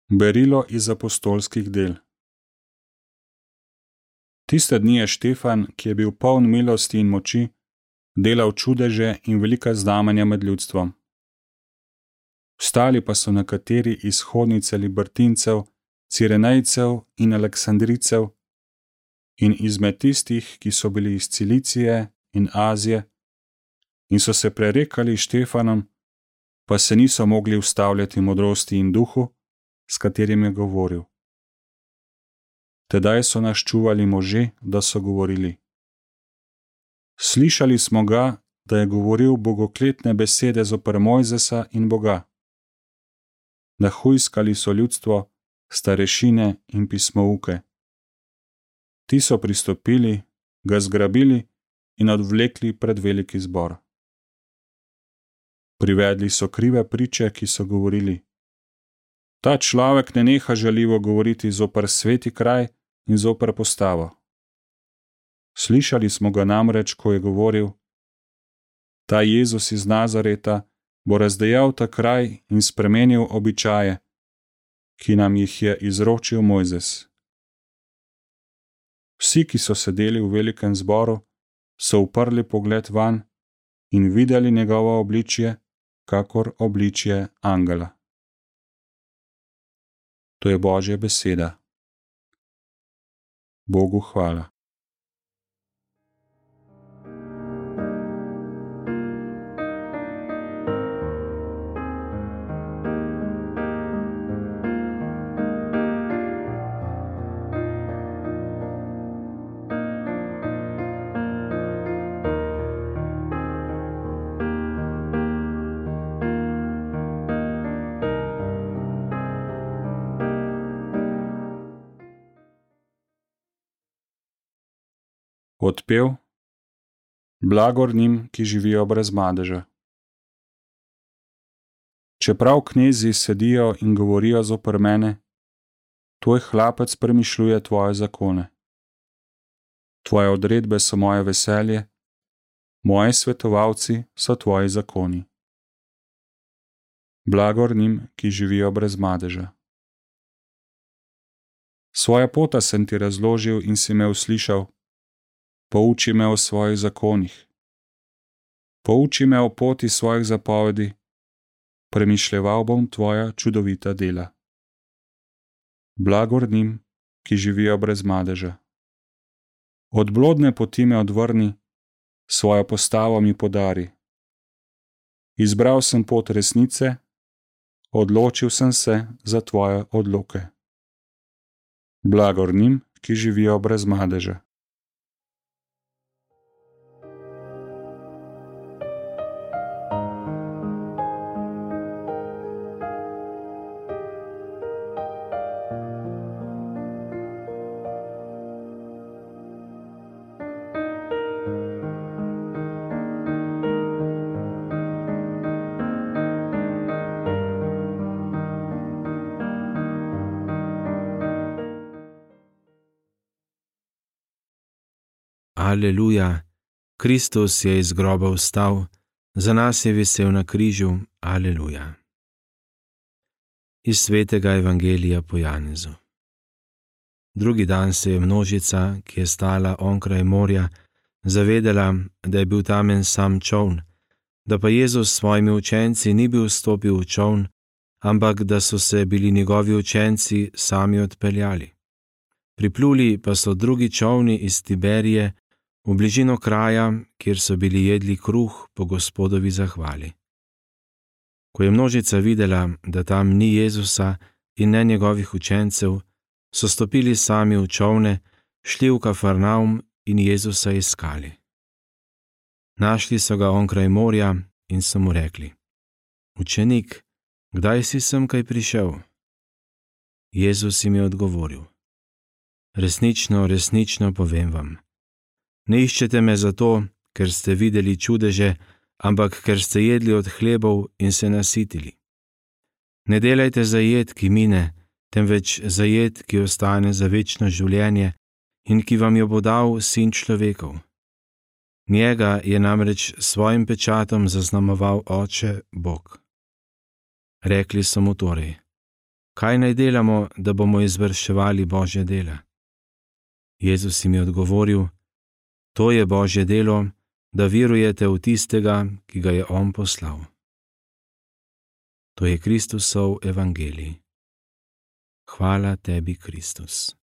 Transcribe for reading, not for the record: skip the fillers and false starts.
Berilo iz apostolskih del. Tiste dni je Štefan, ki je bil poln milosti in moči, delal čudeže in velika znamenja med ljudstvom. Vstali pa so nekateri iz hodnice libertincev, Cirenejcev in Aleksandricev in izmed tistih, ki so bili iz Cilicije in Azije, in so se prerekali Štefanom, pa se niso mogli ustavljati modrosti in duhu, s katerim je govoril. Tedaj so nas čuvali možje, da so govorili: Slišali smo ga, da je govoril bogokletne besede zoper Mojzesa in Boga. Nahujskali so ljudstvo, starešine in pismouke. Ti so pristopili, ga zgrabili in odvlekli pred veliki zbor. Privedli so krive priče, ki so govorili: Ta človek ne neha žaljivo govoriti zoper sveti kraj in zoper postavo. Slišali smo ga namreč, ko je govoril: Ta Jezus iz Nazareta bo razdejal ta kraj in spremenil običaje, ki nam jih je izročil Mojzes. Vsi, ki so sedeli v velikem zboru, so uprli pogled vanj in videli njegovo obličje, kakor obličje angela. To je Božja beseda. Bogu hvala. Odpev: Blagor njim, ki živijo brez madeža. Čeprav knezi sedijo in govorijo zoper mene, tvoj hlapec premišljuje tvoje zakone. Tvoje odredbe so moje veselje, moji svetovalci so tvoji zakoni. Blagor njim, ki živijo brez madeža. Svoja pota sem ti razložil in si me uslišal. Pouči me o svojih zakonih. Pouči me o poti svojih zapovedi, premišljeval bom tvoja čudovita dela. Blagor njim, ki živijo brez madeža. Od blodne poti me odvrni, svojo postavo mi podari. Izbral sem pot resnice, odločil sem se za tvoje odloke. Blagor njim, ki živijo brez madeža. Aleluja, Kristus je iz groba vstal, za nas je visel na križu, aleluja. Iz svetega evangelija po Janezu. Drugi dan se je množica, ki je stala onkraj morja, zavedela, da je bil tam en sam čoln, da pa Jezus s svojimi učenci ni bil vstopil v čoln, ampak da so se bili njegovi učenci sami odpeljali. Pripluli pa so drugi čolni iz Tiberije, v bližino kraja, kjer so bili jedli kruh po Gospodovi zahvali. Ko je množica videla, da tam ni Jezusa in ne njegovih učencev, so stopili sami v čolne, šli v Kafarnaum in Jezusa iskali. Našli so ga onkraj morja in so mu rekli: Učenik, kdaj si semkaj prišel? Jezus jim je odgovoril: Resnično, resnično povem vam, ne iščete me zato, ker ste videli čudeže, ampak ker ste jedli od hlebov in se nasitili. Ne delajte za jed, ki mine, temveč za jed, ki ostane za večno življenje in ki vam jo bo dal Sin človekov. Njega je namreč s svojim pečatom zaznamoval Oče Bog. Rekli so mu torej: kaj naj delamo, da bomo izvrševali Božja dela? Jezus jim je odgovoril: To je Božje delo, da verujete v tistega, ki ga je on poslal. To je Kristusov evangelij. Hvala tebi, Kristus.